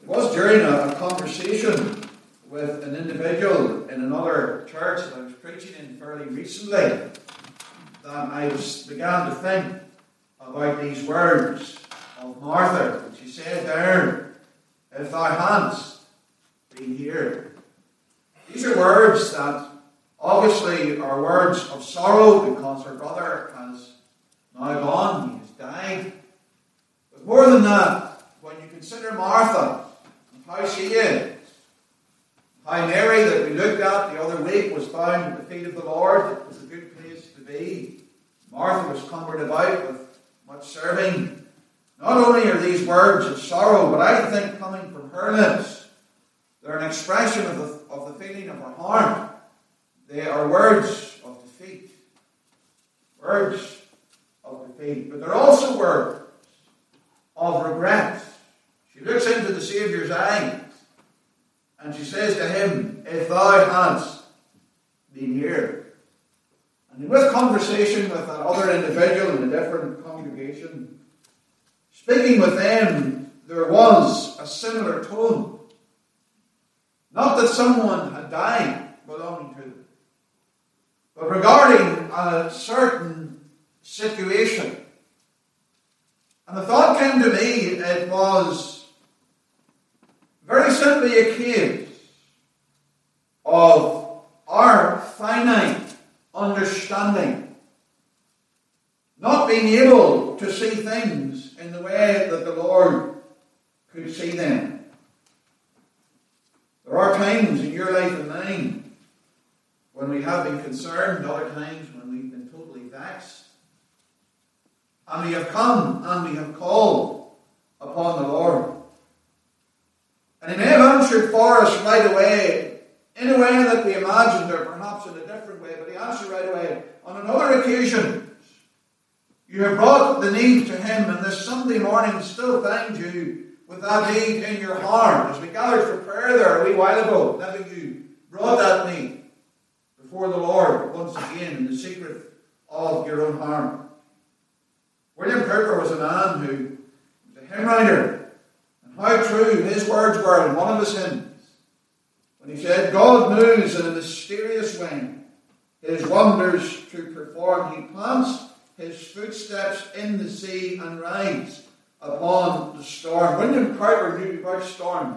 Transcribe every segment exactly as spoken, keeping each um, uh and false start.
It was during a, a conversation with an individual in another church that I was preaching in fairly recently that I was, began to think about these words of Martha. And she said there, "If thou hadst been here." These are words that obviously are words of sorrow because her brother has now gone, he has died. But more than that, when you consider Martha and how she is, how Mary that we looked at the other week was found at the feet of the Lord, it was a good place to be. Martha was cumbered about with much serving. Not only are these words of sorrow, but I think coming from her lips, they're an expression of the, of the feeling of her heart. They are words of defeat. Words of defeat. But they're also words of regret. She looks into the Saviour's eyes and she says to him, "If thou hadst been here." And with conversation with that other individual in a different congregation, speaking with them, there was a similar tone. Not that someone had died belonging to them, but regarding a certain situation. And the thought came to me, it was very simply a case of our finite understanding, not being able to see things in the way that the Lord could see them. There are times in your life and mine when we have been concerned, other times when we've been totally vexed. And we have come and we have called upon the Lord. And He may have answered for us right away, in a way that we imagined, or perhaps in a different way, but He answered right away. On another occasion, you have brought the need to Him, and this Sunday morning still find you with that need in your heart. As we gathered for prayer there a wee while ago, maybe you brought that need before the Lord once again in the secret of your own heart. William Cowper was a man who was a hymn writer, and how true his words were in one of his hymns when he said, "God moves in a mysterious way, His wonders to perform. He plants His footsteps in the sea and rides upon the storm." William Cowper knew about storms.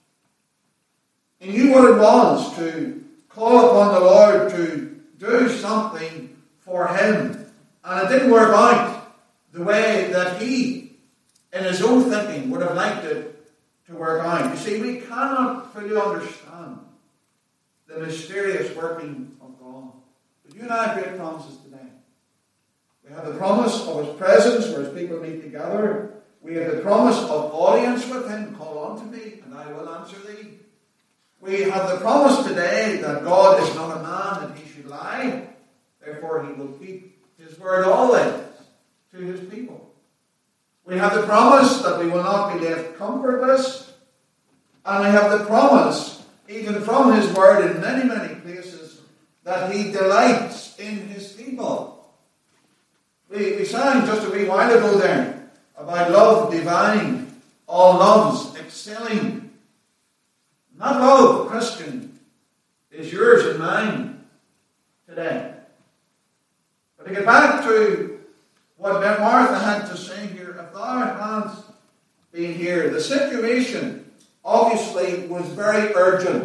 He knew what it was to call upon the Lord to do something for him. And it didn't work out the way that he, in his own thinking, would have liked it to work out. You see, we cannot fully understand the mysterious working of God. But you and I have great promises today. We have the promise of His presence where His people meet together. We have the promise of audience with Him. "Call unto me, and I will answer thee." We have the promise today that God is not a man that He should lie. Therefore, He will keep His word always to His people. We have the promise that we will not be left comfortless. And we have the promise, even from His word in many, many places, that He delights in His people. We, we sang just a wee while ago there about love divine, all loves excelling. And that love, Christian, is yours and mine today. But to get back to what Martha had to say here, if thou hadst been here, the situation obviously was very urgent.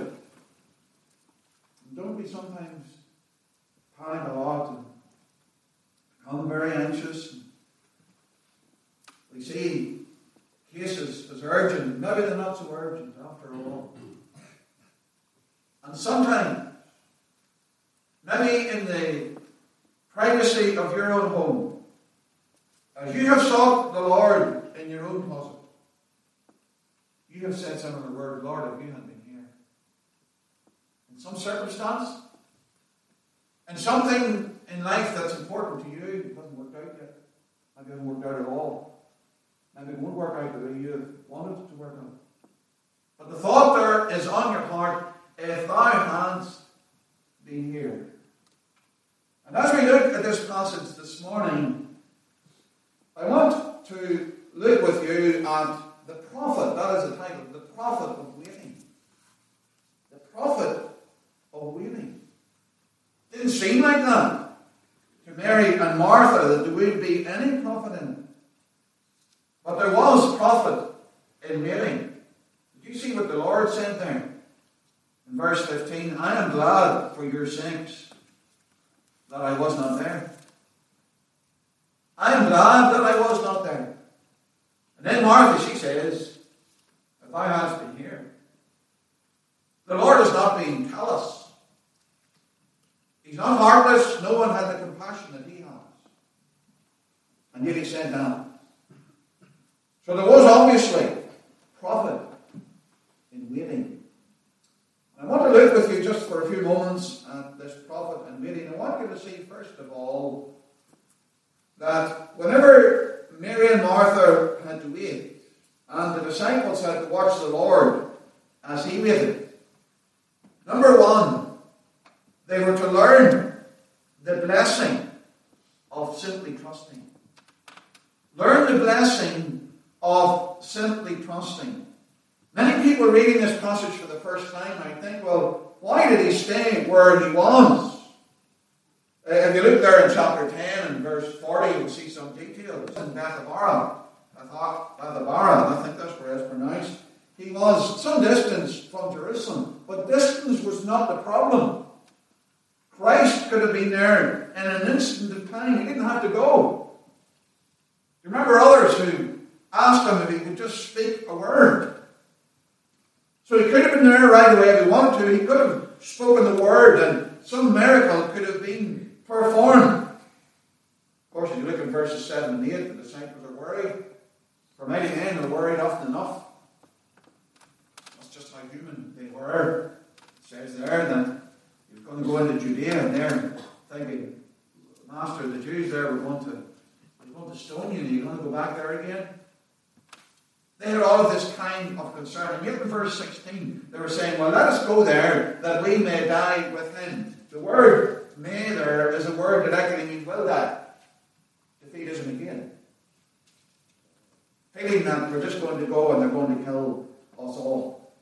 And don't we sometimes panic a lot and become very anxious? We see cases as urgent, maybe they're not so urgent after all. And sometimes, maybe in the privacy of your own home, as you have sought the Lord in your own closet, you have said some of the word, "Lord, if you had been here." In some circumstance, and something in life that's important to you, it hasn't worked out yet. Maybe it hasn't worked out at all. Maybe it won't work out the way you have wanted it to work out. But the thought there is on your heart, if thou hadst been here. And as we look at this passage this morning, I want to look with you at the prophet, that is the title, the prophet of waiting. The prophet of waiting. Didn't seem like that to Mary and Martha that there would be any prophet in it. But there was prophet in waiting. Did you see what the Lord said there? In verse fifteen, I am glad for your sakes that I was not there. I am glad that I was not there. And then Martha, she says, if I had been here. The Lord is not being callous. He's not heartless. No one had the compassion that he has. And yet he said that. So there was obviously prophet in waiting. I want to look with you just for a few moments at this prophet in waiting. I want you to see, first of all, that whenever Mary and Martha had to wait, and the disciples had to watch the Lord as he waited, number one, they were to learn the blessing of simply trusting. Learn the blessing of simply trusting. Many people reading this passage for the first time might think, well, why did he stay where he was? Uh, if you look there in chapter ten and verse forty, you'll see some details. In Bethabara, I thought, Bethabara, I think that's where it's pronounced. He was some distance from Jerusalem, but distance was not the problem. Christ could have been there in an instant of time. He didn't have to go. You remember others who asked him if he could just speak a word. So he could have been there right away if he wanted to. He could have spoken the word and some miracle could have been performed. Of course, if you look at verses seven and eight, the disciples are worried. For many men are worried often enough. That's just how human they were. It says there that you're going to go into Judea and they're thinking, Master, the Jews there were going to, were going to stone you and you're going to go back there again. They had all of this kind of concern. And yet in verse sixteen, they were saying, well, let us go there that we may die with him. The word may there is a word that actually means will die. Defeat isn't again. Feeling that we're just going to go and they're going to kill us all.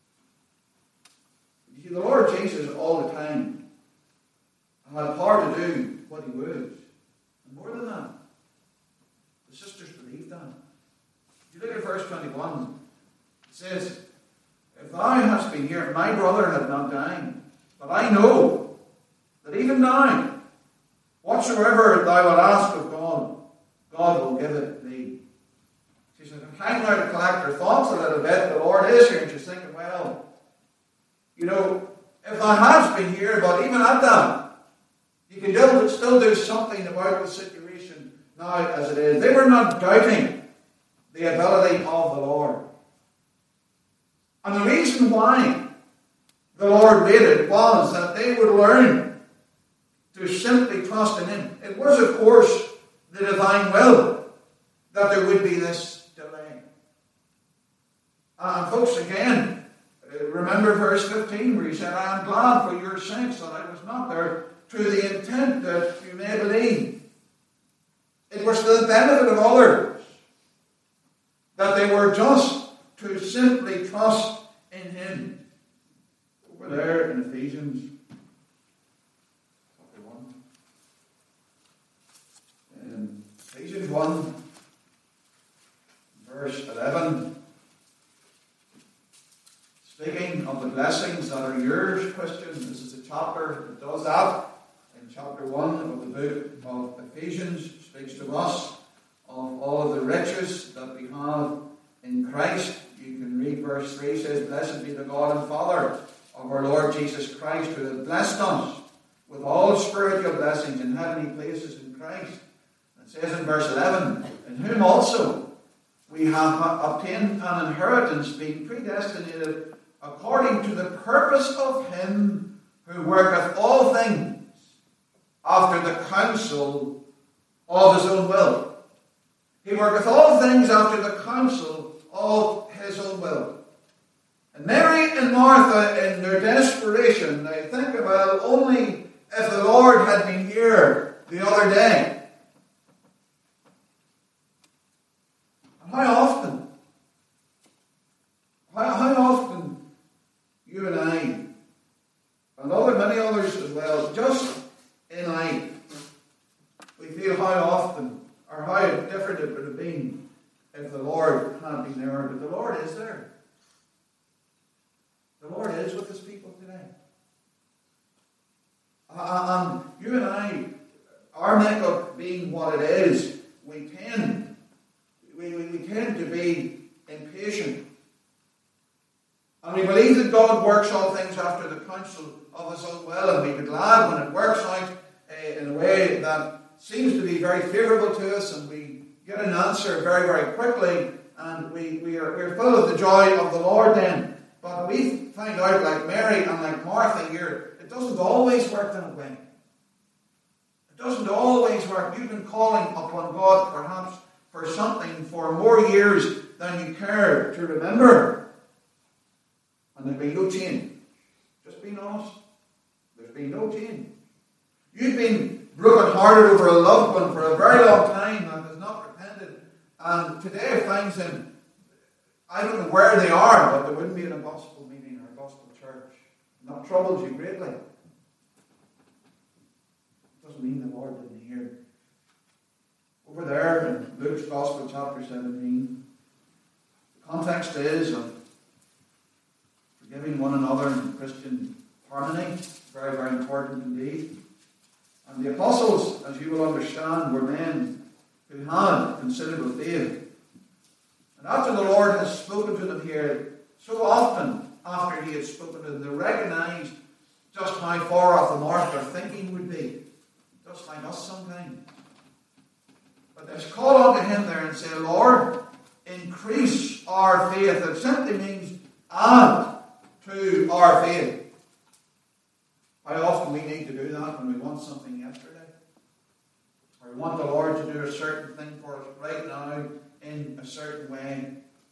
You see, the Lord Jesus all the time had power to do what he would. And more than that, the sisters believed that. If you look at verse twenty-one, it says, if thou hast been here, my brother had not died, but I know that even now, whatsoever thou wilt ask of God, God will give it thee. She said, I'm trying now to collect her thoughts a little bit. The Lord is here. And she's thinking, well, you know, if thou hast been here, but even at that, you can still, still do something about the situation now as it is. They were not doubting the ability of the Lord. And the reason why the Lord waited was that they would learn to simply trust in him. It was, of course, the divine will that there would be this delay. And folks, again, remember verse fifteen where he said, I am glad for your sakes that I was not there, to the intent that you may believe. It was to the benefit of others that they were just to simply trust in him. Over there in Ephesians chapter one. In Ephesians one, verse eleven. Speaking of the blessings that are yours, Christian, this is a chapter that does that. In chapter one of the book of Ephesians, speaks to us of all of the riches that we have in Christ. You can read verse three, says, blessed be the God and Father of our Lord Jesus Christ, who has blessed us with all spiritual blessings in heavenly places in Christ. It says in verse eleven, in whom also we have obtained an inheritance, being predestinated according to the purpose of him who worketh all things after the counsel of his own will. He worketh all things after the counsel of his own will. And Mary and Martha, in their desperation, they think, well, only if the Lord had been here the other day. And how often but the Lord is there. The Lord is with his people today. Uh, and you and I, our makeup being what it is, we tend, we, we, we tend to be impatient. And we believe that God works all things after the counsel of his own will, and we be glad when it works out uh, in a way that seems to be very favourable to us, and we get an answer very, very quickly, and we, we are we're full of the joy of the Lord then. But we find out, like Mary and like Martha here, it doesn't always work that way. It doesn't always work. You've been calling upon God perhaps for something for more years than you care to remember. And there's been no change. Just being honest. There's been no change. You've been broken-hearted over a loved one for a very long time and has not repented. And today finds them, I don't know where they are, but they wouldn't be in a gospel meeting or a gospel church. And that troubles you greatly. It doesn't mean the Lord didn't hear. Over there in Luke's Gospel, chapter seventeen, the context is of forgiving one another in Christian harmony. Very, very important indeed. And the apostles, as you will understand, were men who had considerable faith. And after the Lord has spoken to them here, so often after he had spoken to them, they recognized just how far off the mark their thinking would be. Just like us sometimes. But they call unto him there and say, Lord, increase our faith. It simply means add to our faith. How often we need to do that when we want something yesterday? Or we want the Lord to do a certain thing for us right now in a certain way.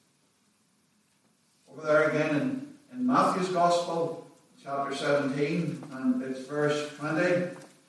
Over there again in, in Matthew's Gospel, chapter seventeen, and it's verse twenty.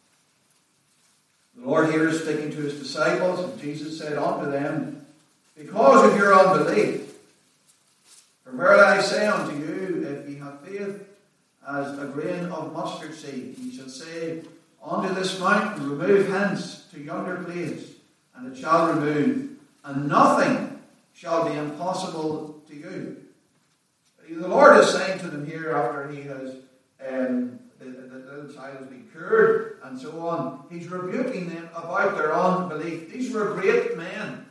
The Lord here is speaking to his disciples, and Jesus said unto them, because of your unbelief, for verily I say unto you, if ye have faith as a grain of mustard seed, ye shall say unto this mountain, remove hence to yonder place, and it shall remove, and nothing shall be impossible to you. The Lord is saying to them here, after he has um, the, the, the little child has been cured and so on, he's rebuking them about their unbelief. These were great men.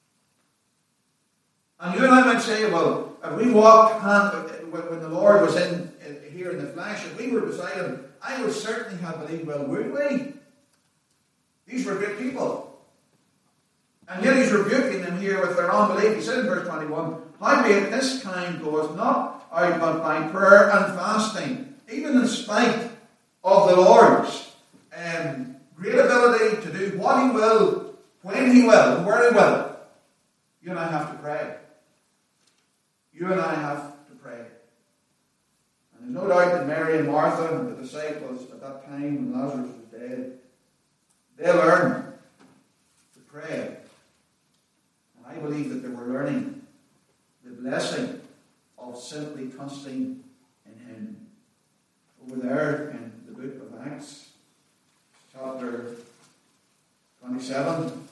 And you and I might say, well, if we walked hand, when the Lord was in, in here in the flesh, if we were beside him, I would certainly have believed, well, would we? These were great people. And yet he's rebuking them here with their unbelief. He said in verse twenty-one, howbeit this kind goeth not out but by prayer and fasting, even in spite of the Lord's um, great ability to do what he will, when he will, and where he will. You and I have to pray. You and I have to pray. And there's no doubt that Mary and Martha and the disciples at that time when Lazarus was dead, they learned to pray. And I believe that they were learning the blessing of simply trusting in him. Over there in the book of Acts, chapter twenty-seven,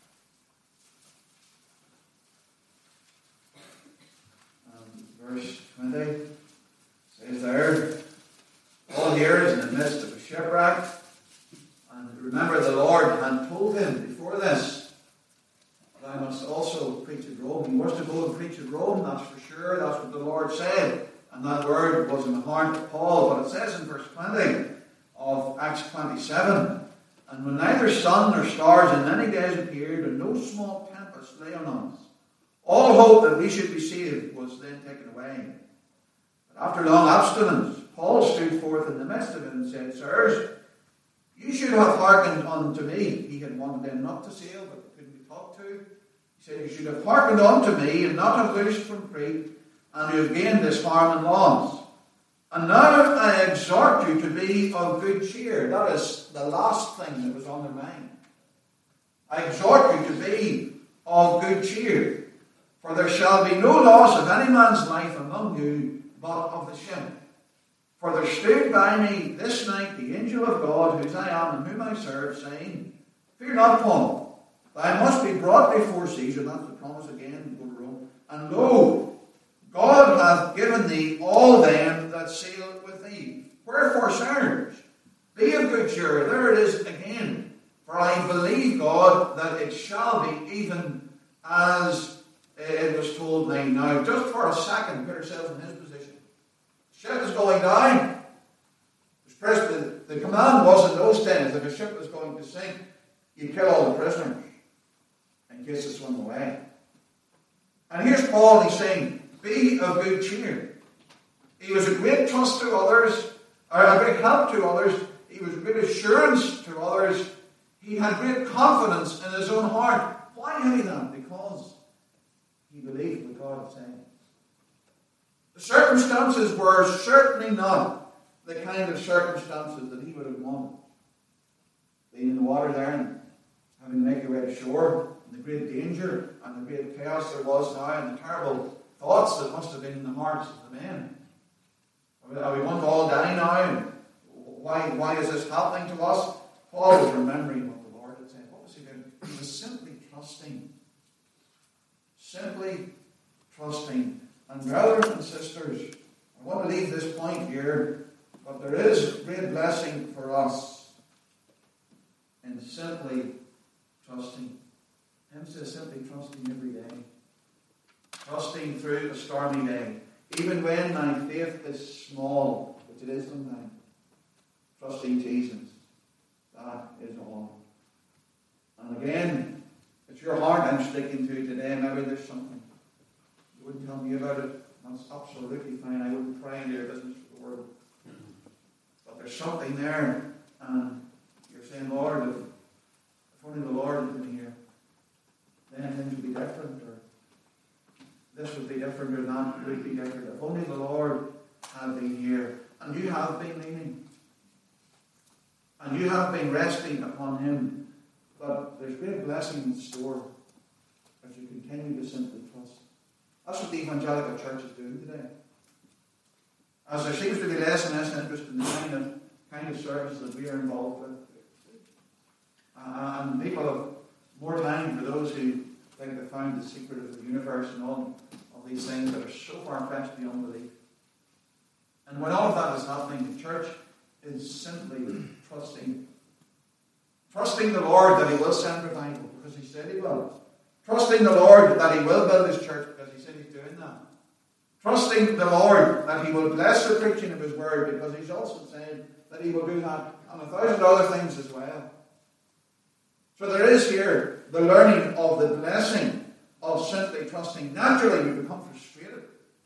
verse twenty, says there, Paul here is in the midst of a shipwreck, and remember the Lord had told him before this, that I must also preach at Rome. He was to go and preach at Rome, that's for sure, that's what the Lord said, and that word was in the heart of Paul. But it says in verse twenty of Acts twenty-seven, and when neither sun nor stars in many days appeared, and no small tempest lay on us, all hope that we should be saved was then taken away. But after long abstinence, Paul stood forth in the midst of it and said, Sirs, you should have hearkened unto me. He had wanted them not to sail, but couldn't be talked to. He said, you should have hearkened unto me, and not have loosed from Crete, and you have gained this harm and loss. And now I exhort you to be of good cheer. That is the last thing that was on their mind. I exhort you to be of good cheer. For there shall be no loss of any man's life among you, but of the ship. For there stood by me this night the angel of God, whose I am and whom I serve, saying, Fear not, Paul, thou must be brought before Caesar. That's the promise again, go to Rome. And lo, God hath given thee all them that sail with thee. Wherefore, sirs, be of good cheer. There it is again. For I believe, God, that it shall be even as it was told me. Now, just for a second, put yourself in his position. The ship is going down. The, the command was in those days that if a ship was going to sink, you kill all the prisoners in case they swim away. And here's Paul, he's saying, be of good cheer. He was a great trust to others, or a great help to others. He was a great assurance to others. He had great confidence in his own heart. Why had he that? Because he believed what God had said. The circumstances were certainly not the kind of circumstances that he would have wanted. Being in the water there and having to make your way to shore, and the great danger and the great chaos there was now, and the terrible thoughts that must have been in the hearts of the men. Are we going to all die now? Why, why is this happening to us? Paul was remembering what the Lord had said. What was he doing? He was simply trusting. Simply trusting. And brothers and sisters, I want to leave this point here, but there is great blessing for us in simply trusting. Him says simply trusting every day. Trusting through a stormy day. Even when my faith is small, which it is sometimes. Trusting Jesus. That is all. And again, it's your heart I'm sticking to today. Maybe there's something. You wouldn't tell me about it. That's absolutely fine. I wouldn't pry into your business for the world. But there's something there. And you're saying, Lord, if, if only the Lord had been here, then things would be different. Or this would be different, or that would be different. If only the Lord had been here. And you have been leaning. And you have been resting upon him. But there's great blessing in store as you continue to simply trust. That's what the evangelical church is doing today. As there seems to be less and less interest in the kind of, kind of service that we are involved with. Uh, and people have more time for those who think they found the secret of the universe and all of these things that are so far-fetched beyond belief. And when all of that is happening, the church is simply trusting. Trusting the Lord that he will send revival, because he said he will. Trusting the Lord that he will build his church, because he said he's doing that. Trusting the Lord that he will bless the preaching of his word, because he's also said that he will do that, and a thousand other things as well. So there is here the learning of the blessing of simply trusting. Naturally, we become frustrated.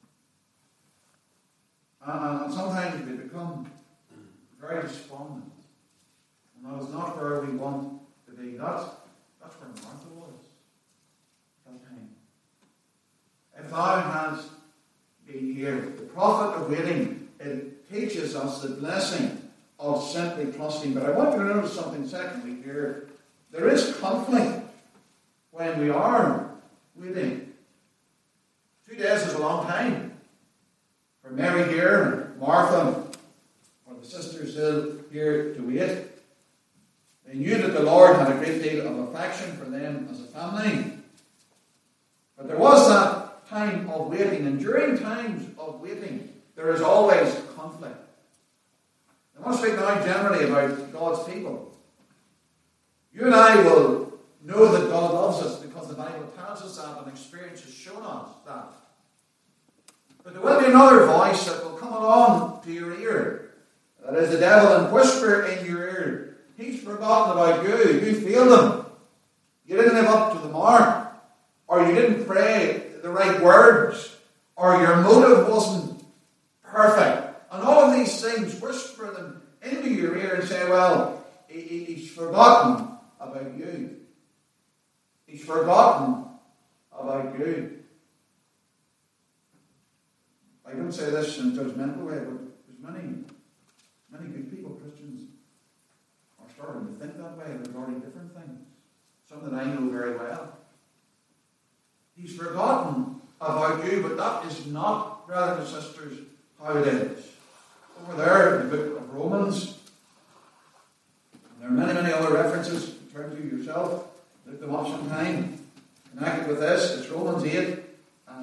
And sometimes we become very despondent. And that is not where we want to be. That's, that's where Martha was that time. If thou hadst been here, the prophet of waiting, it teaches us the blessing of simply trusting. But I want you to notice something secondly here. There is conflict when we are waiting. Two days is a long time. For Mary here, and Martha, or the sisters here to wait. They knew that the Lord had a great deal of affection for them as a family. But there was that time of waiting, and during times of waiting, there is always conflict. I want to speak now generally about God's people. You and I will know that God loves us because the Bible tells us that, and experience has shown us that. But there will be another voice that will come along to your ear. That is the devil, and whisper in your ear, he's forgotten about you. You failed him. You didn't live up to the mark. Or you didn't pray the right words. Or your motive wasn't perfect. And all of these things, whisper them into your ear and say, well, he, he's forgotten about you. He's forgotten about you. I don't say this in a judgmental way, but there's many, many good people, Christians, are starting to think that way regarding different things. Some that I know very well. He's forgotten about you, but that is not, brothers and sisters, how it is. Over there in the book of Romans, and there are many, many other references. Turn to yourself, look them up sometime. Connected with this, it's Romans eight, and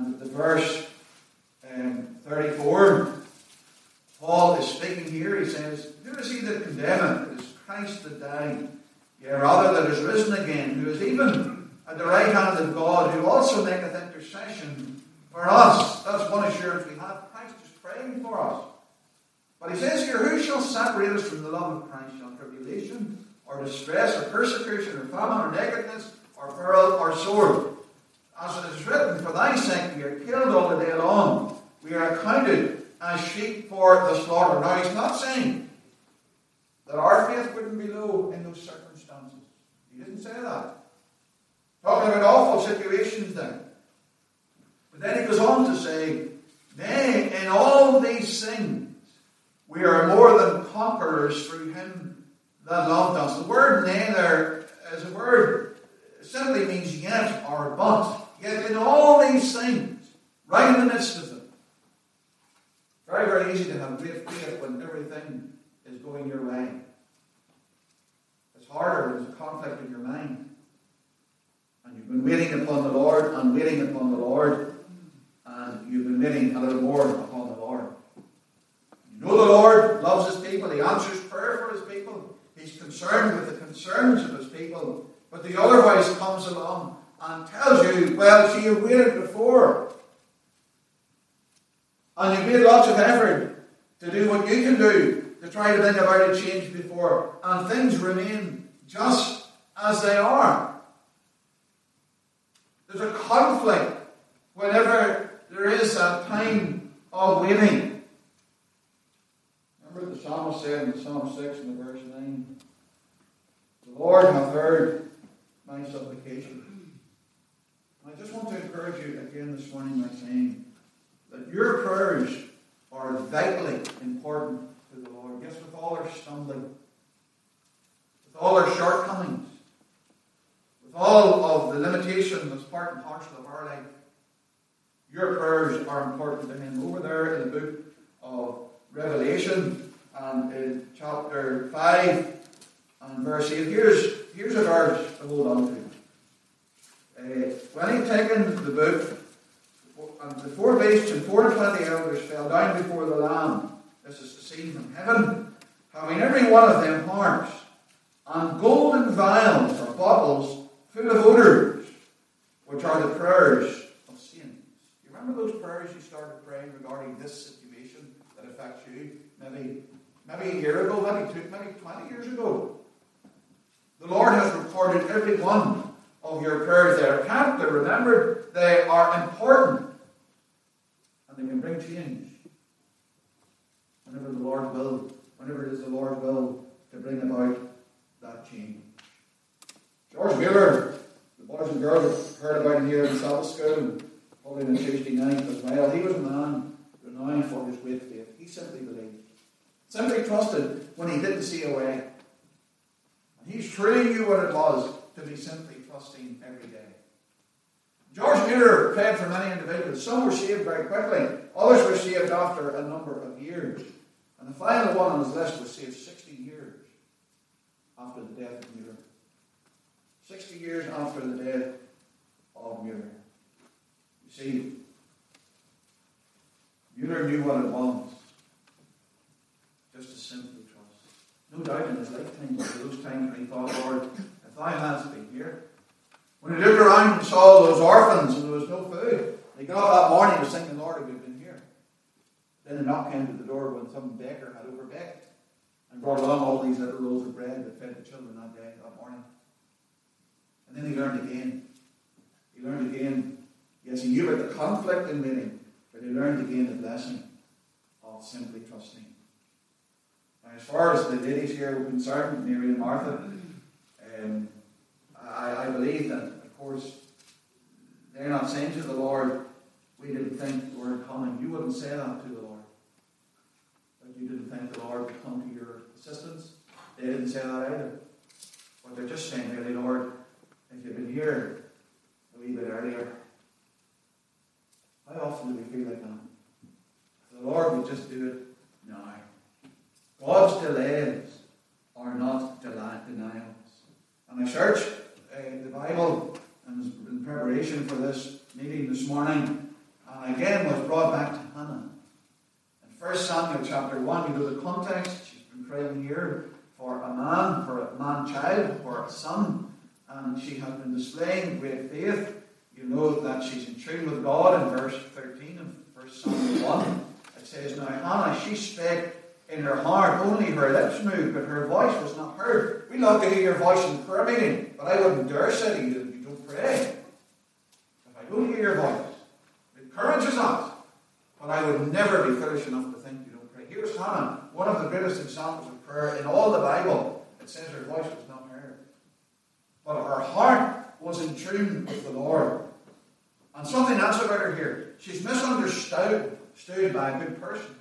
And the verse um, thirty-four, Paul is speaking here. He says, "Who is he that condemneth? It is Christ that died, yea, rather that is risen again, who is even at the right hand of God, who also maketh intercession for us." That's one assurance we have. Christ is praying for us. But he says here, "Who shall separate us from the love of Christ? Shall tribulation, or distress, or persecution, or famine, or nakedness, or peril, or sword? As it is written, for thy sake we are killed all the day long. We are accounted as sheep for the slaughter." Now he's not saying that our faith wouldn't be low in those circumstances. He didn't say that. Talking about awful situations there. But then he goes on to say, "Nay, in all these things we are more than conquerors through him that loved us." The word "nay" there is a word, it simply means yet or but. Yet in all these things, right in the midst of them, very, very easy to have great faith when everything is going your way. It's harder when there's a conflict in your mind. And you've been waiting upon the Lord and waiting upon the Lord. And you've been waiting a little more upon the Lord. You know the Lord loves his people. He answers prayer for his people. He's concerned with the concerns of his people. But the other voice comes along and tells you, well, see, you've waited before. And you've made lots of effort to do what you can do to try to bring about a change before. And things remain just as they are. There's a conflict whenever there is a time of waiting. Remember the psalmist said in Psalm six in the verse nine, "The Lord hath heard my supplication." I just want to encourage you again this morning by saying that your prayers are vitally important to the Lord. Yes, with all our stumbling, with all our shortcomings, with all of the limitations that's part and parcel of our life, your prayers are important to him. Over there in the book of Revelation and in chapter five and verse eight, here's, here's a verse to hold on to. Uh, when he'd taken the book, and the four beasts and four and twenty elders fell down before the Lamb. This is the scene from heaven, having every one of them harps and golden vials or bottles full of odours, which are the prayers of saints. You remember those prayers you started praying regarding this situation that affects you? Maybe, maybe a year ago, maybe two, maybe twenty years ago. The Lord has recorded every one of your prayers there. Can't they remember? They are important. And they can bring change. Whenever the Lord will, whenever it is the Lord's will to bring about that change. George Mueller, the boys and girls heard about him here in Sabbath school, probably on Tuesday night as well. He was a man renowned for his great faith. He simply believed. Simply trusted when he didn't see a way. And he truly knew what it was to be simply trusting every day. George Mueller prayed for many individuals. Some were saved very quickly. Others were saved after a number of years. And the final one on his list was saved sixty years after the death of Mueller. sixty years after the death of Mueller. You see, Mueller knew what it was just to simply trust. No doubt in his lifetime, there were those times when he thought, Lord, if thou hadst been here. When he looked around and saw those orphans and there was no food, he got up that morning and was thinking, Lord, if you'd been here. Then a knock came to the door when some baker had overbaked and brought along all these little loaves of bread that fed the children that day, that morning. And then he learned again. He learned again. Yes, he knew about the conflict in waiting, but he learned again the blessing of simply trusting. Now, as far as the ladies here were concerned, Mary and Martha, um, I, I believe that, of course, they're not saying to the Lord, we didn't think you were coming. You wouldn't say that to the Lord. That you didn't think the Lord would come to your assistance. They didn't say that either. But they're just saying, really, Lord, if you'd been here a wee bit earlier. How often do we feel like that? If the Lord would just do it now. God's delays are not denials. And I searched uh, the Bible and in preparation for this meeting this morning, draw back to Hannah. In First Samuel chapter one, you know the context. She's been praying here for a man, for a man-child, for a son. And she has been displaying great faith. You know that she's in tune with God in verse thirteen of First Samuel one. It says, now Hannah, she spake in her heart, only her lips moved, but her voice was not heard. We love to hear your voice in prayer meeting, but I wouldn't dare say to you that you don't pray. If I don't hear your voice, it encourages us, but I would never be foolish enough to think you don't pray. Here's Hannah, one of the greatest examples of prayer in all the Bible. It says her voice was not heard, but her heart was in tune with the Lord. And something else about her here. She's misunderstood stood by a good person.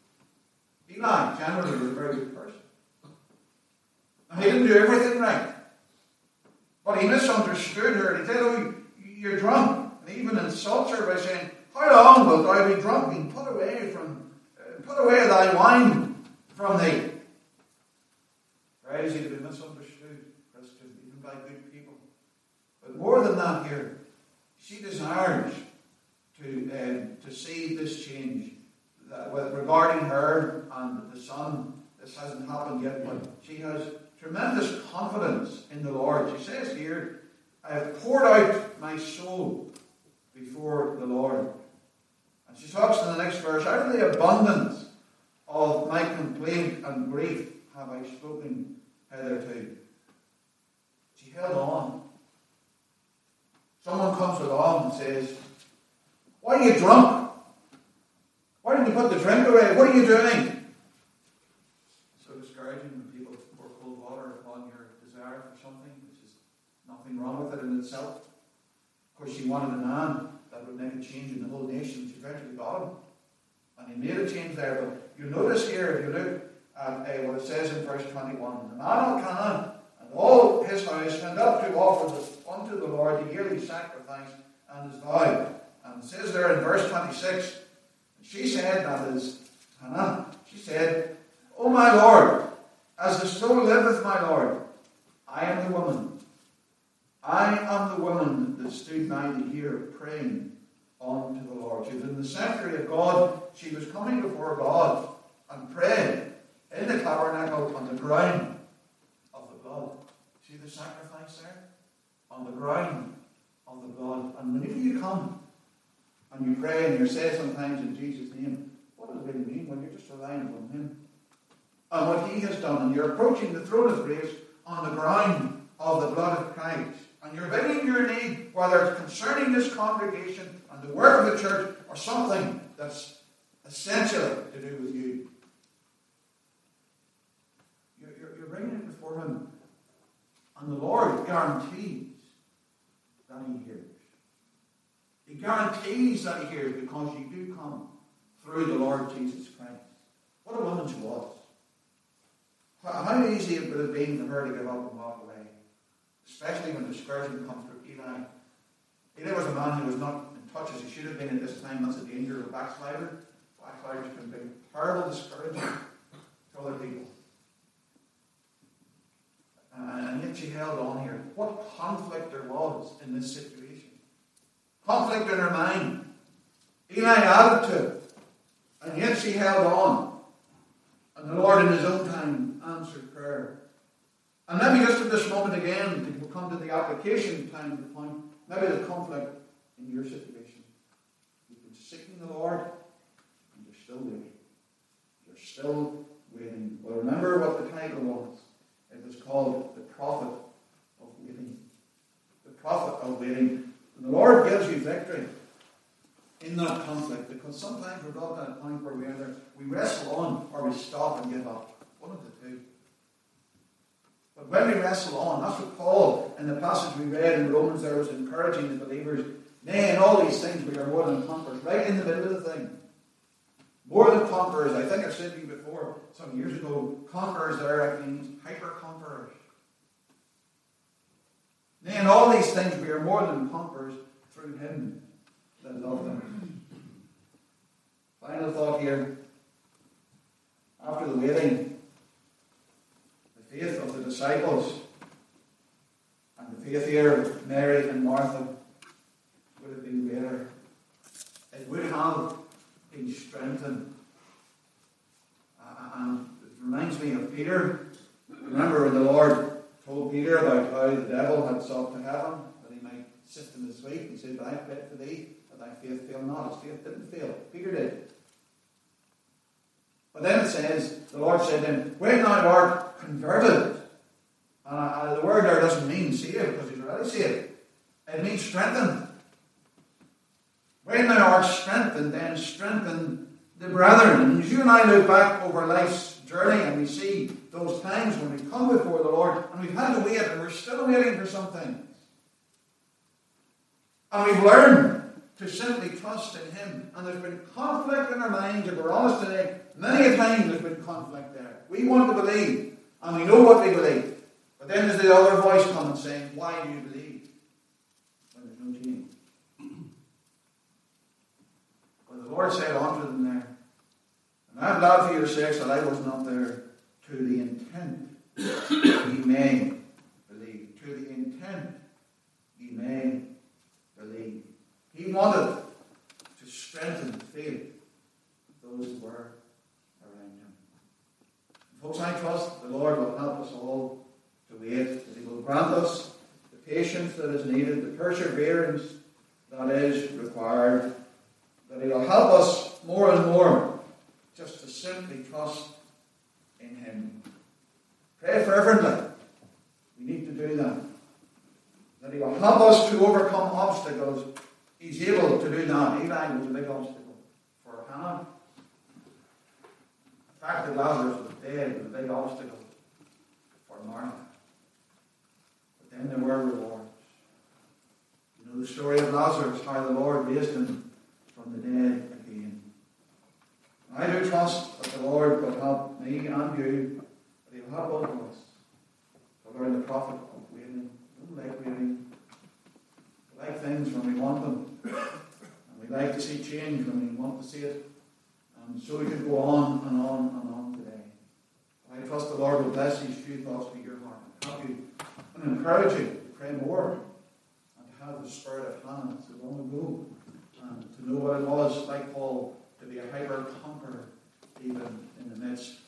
Eli generally was a very good person. Now, he didn't do everything right, but he misunderstood her. He said, oh, you're drunk. And he even insults her by saying, how long wilt thou be drunk, being put away from, uh, put away thy wine from thee? Very easy to be misunderstood, Christian, even by good people. But more than that here, she desires to, um, to see this change that, with, regarding her and the son. This hasn't happened yet, but she has tremendous confidence in the Lord. She says here, I have poured out my soul before the Lord. And she talks in the next verse, out of the abundance of my complaint and grief have I spoken hitherto. She held on. Someone comes along and says, why are you drunk? Why didn't you put the drink away? What are you doing? It's so discouraging when people pour cold water upon your desire for something, which is nothing wrong with it in itself. Of course, she wanted a man that would make a change in the whole nation. She eventually got him. And he made a change there. But you notice here, if you look at uh, what it says in verse twenty-one, the man Elkanah and all his house went up to offer unto the Lord the yearly sacrifice and his vow. And it says there in verse twenty-six, she said, that is Hannah, she said, O my Lord, as the soul liveth, my Lord, I am the woman. I am the woman that stood by thee here praying unto the Lord. She was in the sanctuary of God. She was coming before God and praying in the tabernacle on the ground of the blood. See the sacrifice there? On the ground of the blood. And whenever you come and you pray and you say sometimes in Jesus' name, what does it really mean? Well, you're just relying on him and what he has done. And you're approaching the throne of grace on the ground of the blood of Christ. And you're begging your need, whether it's concerning this congregation and the work of the church or something that's essential to do with you. You're, you're, you're bringing it before him. And the Lord guarantees that he hears. He guarantees that he hears because you do come through the Lord Jesus Christ. What a woman she was. How easy it would have been for her to give up and walk away. Especially when discouragement comes through Eli. Eli was a man who was not in touch as he should have been at this time. That's the danger of a backslider. Backsliders can bring terrible discouragement to other people. And yet she held on here. What conflict there was in this situation. Conflict in her mind. Eli added to it. And yet she held on. And the Lord in his own time answered prayer. And maybe just at this moment again, we'll come to the application time of the point, maybe the conflict in your situation. You've been seeking the Lord, and you're still waiting. You're still waiting. Well, remember what the title was. It was called The Prophet of Waiting. The Prophet of Waiting. And the Lord gives you victory in that conflict, because sometimes we're brought to a point where we either we wrestle on or we stop and give up. One of the two. But when we wrestle on, that's what Paul, in the passage we read in Romans, there was encouraging the believers. Nay, in all these things we are more than conquerors. Right in the middle of the thing. More than conquerors. I think I've said to you before, some years ago, conquerors there means hyper-conquerors. Nay, in all these things we are more than conquerors through him that loved them. Final thought here. After the waiting, the faith of the disciples and the faith here of Mary and Martha would have been greater. It would have being strengthened. Uh, and it reminds me of Peter. Remember when the Lord told Peter about how the devil had sought to have him, that he might sift him as wheat. He said, "But I pray for thee, that thy faith fail not." His faith didn't fail. Peter did. But then it says, the Lord said to him, "When thou art converted," and uh, the word there doesn't mean saved, because he's already saved. It means strengthened. When thou art strengthened, then strengthen the brethren. And as you and I look back over life's journey and we see those times when we come before the Lord and we've had to wait and we're still waiting for some things. And we've learned to simply trust in Him. And there's been conflict in our minds, if we're honest today. Many a time there's been conflict there. We want to believe, and we know what we believe. But then there's the other voice coming saying, "Why do you believe?" When there's no change. But the Lord said unto them there, "And I am glad for your sakes that I was not there, to the intent ye may believe." To the intent ye may believe. He wanted to strengthen the faith of those who were around him. Folks, I trust the Lord will help us all to wait, that He will grant us the patience that is needed, the perseverance that is required, that He will help us more and more just to simply trust in Him. Pray fervently. We need to do that. That He will help us to overcome obstacles. He's able to do that. Eli was a big obstacle for Hannah. The fact that Lazarus was dead was a big obstacle for Martha. But then there were rewards. You know the story of Lazarus, how the Lord raised him from the dead again. I do trust that the Lord will help me and you, that He will help both of us to learn the profit of waiting. We don't like waiting. We like things when we want them. And we like to see change when we want to see it. And so we can go on and on and on today. I trust the Lord will bless these few thoughts to your heart and help you and encourage you to pray more and to have the spirit of Hannah so long ago, and to know what it was, like Paul, to be a hyper conqueror even in the midst